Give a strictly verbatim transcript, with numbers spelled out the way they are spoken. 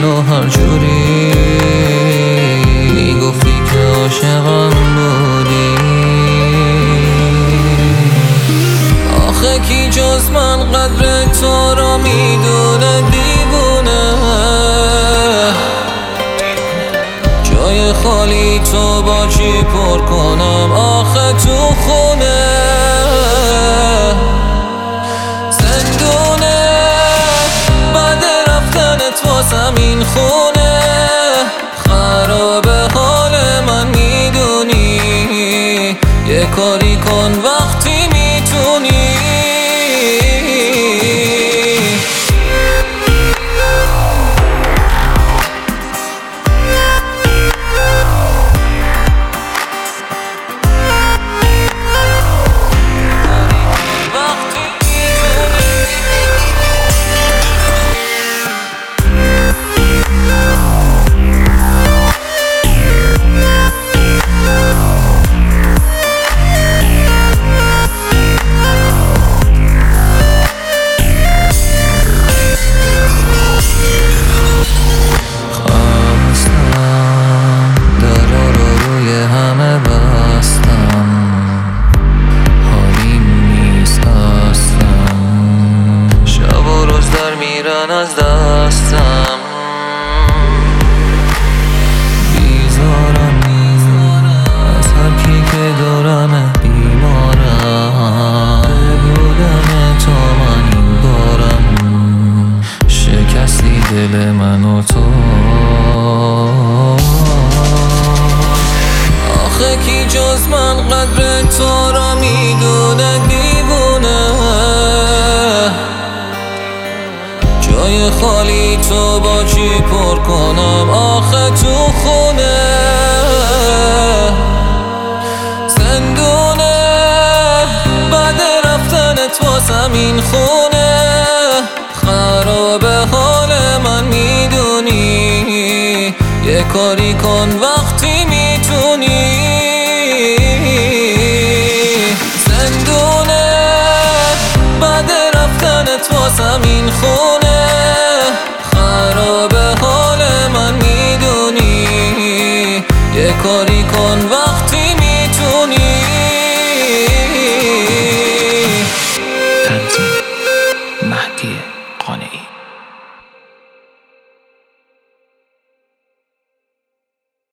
دل و هر جوری گفتی که عاشقم بودی. آخه کی جز من قدر تو رو میدونه دیوونه، جای خالی تو با چی پر کنم آخه تو خونه. زندونه بعد رفتنت واسم این خونه، خرابه حال من میدونی، یه کاری کن وقتی میتونی. از دستم بیزارم از هر کی که دارم، بیمارم به بودن تو من این بارم، شکستی دل من و تو. آخه کی جز من قدر تو را میدونه دیوونه، جای خالی تو با چی پر کنم آخه تو خونه. زندونه بعد رفتنت واسم این خونه، خرابه حال من میدونی، یه کاری کن وقتی میتونی. زندونه بعد رفتنت واسم این خونه،